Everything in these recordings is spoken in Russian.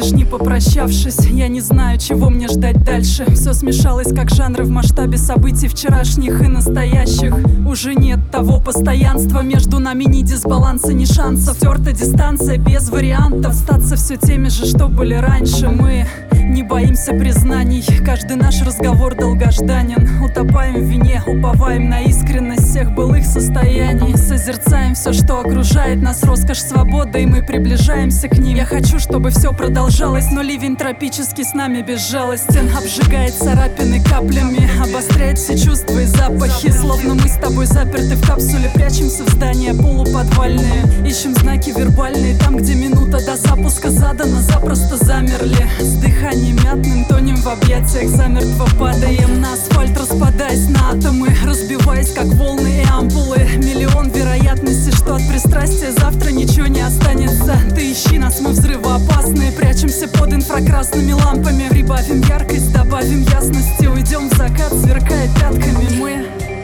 уходишь, не попрощавшись. Я не знаю, чего мне ждать дальше. Все смешалось, как жанры в масштабе событий вчерашних и настоящих. Уже нет того постоянства, между нами ни дисбаланса, ни шансов. Стерта дистанция без вариантов, остаться все теми же, что были раньше. Мы не боимся признаний, каждый наш разговор долгожданен. Утопаем в вине, уповаем на искренность всех былых состояний. Созерцаем все, что окружает нас, роскошь свободы, и мы приближаемся к ним. Я хочу, чтобы все продолжалось, но ливень тропический с нами безжалостен. Обжигает царапины каплями, обостряет все чувства и запахи. Словно мы с тобой заперты в капсуле, прячемся в здания полуподвальные. Ищем знаки вербальные, там, где минута до запуска задана, запросто замерли. С дыханием мятным тонем в объятиях, замертво падаем на асфальт, распадаясь на атомы, разбиваясь как волны и ампулы. Миллион вероятностей, что от пристрастия завтра ничего не останется. Ты ищи нас, мы взрывоопасные, прячемся под инфракрасными лампами. Прибавим яркость, добавим ясности, уйдем в закат, сверкая пятками. Мы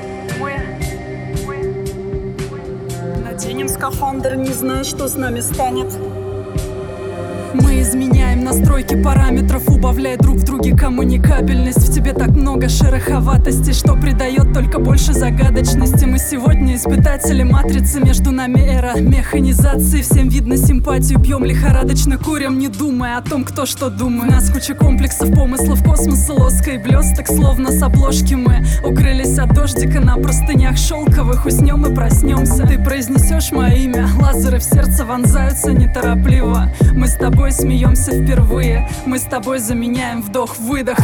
наденем скафандр, не зная, что с нами станет. Мы изменяем настройки параметров, убавляя друг в друге коммуникабельность. В тебе так много шероховатости, что придает только больше загадочности. Мы сегодня испытатели матрицы, между нами эра механизации. Всем видно симпатию, пьем лихорадочно, курим, не думая о том, кто что думает. У нас куча комплексов, помыслов, космоса, лоска и блесток, словно с обложки. Мы укрылись от дождика на простынях шелковых, уснем и проснемся. Ты произнесешь мое имя, лазеры в сердце вонзаются неторопливо. Мы с тобой смеемся впервые, мы с тобой заменяем вдох-выдох.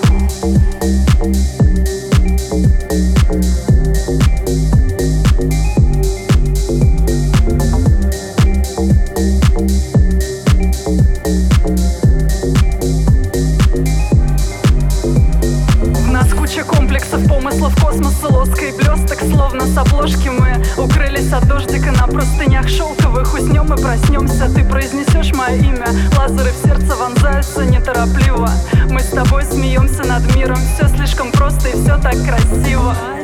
В нас куча комплексов, помыслов, космоса, лоска и блесток, словно с обложки. Мы укрылись от дождика на простынях шелковых, уснем и проснемся. Ты произнесешь мое имя, лазеры в сердце вонзаются неторопливо. Мы с тобой смеемся над миром, все слишком просто и все так красиво.